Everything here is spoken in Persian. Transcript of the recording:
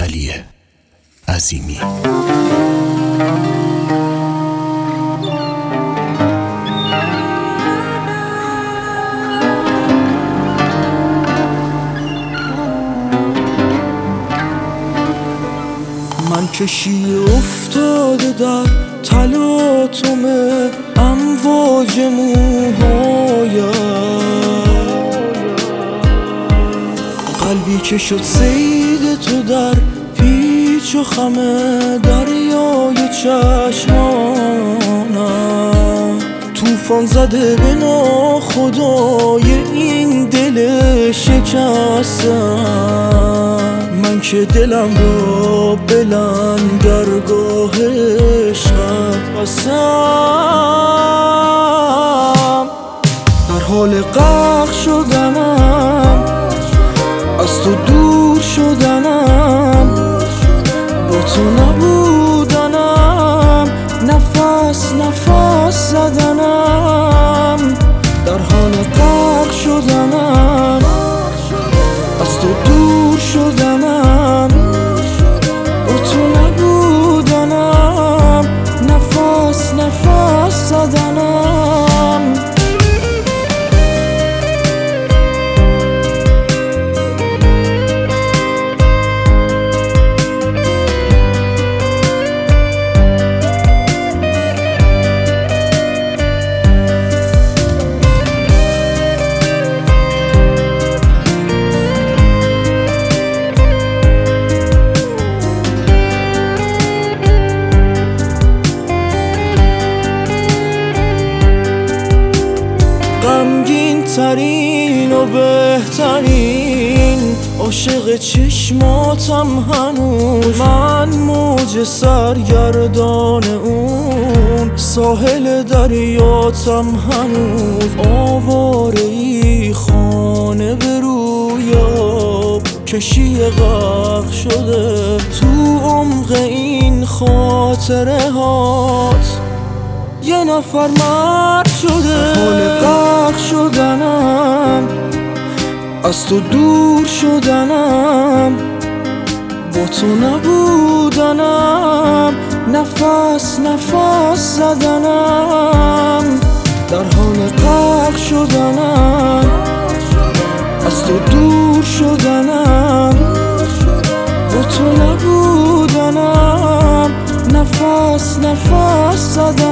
علی عظیمی. من کشی افتاده در تلاطم امواج موهایم، قلبی که شد صید تو در پیچ و خم دریای چشمانم، طوفان زده به ناخدای این دل شکستم. من که دلم را به لنگرگاه عشقت بستم، در حال غرق شدنم، از تو دور شدنم، با تو نبودنم، نفس نفس زدنم، در حال غرق شدنم، از تو دور شدنم، با تو نبودنم، نفس نفس زدنم. غمگین ترین و بهترین عاشق چشماتم هنوز، من موج سرگردان اون ساحل دریاتم هنوز، آواره ای خانه به روی آب، کشی غرق شده تو عمق این خاطره هات، یه نفر مرد شده. حال غرق شدنم، از تو دور شدنم، با تو نبودنم، نفس نفس زدنم، در حال غرق شدنم، از تو دور شدنم، با تو نبودنم، نفس نفس زدنم.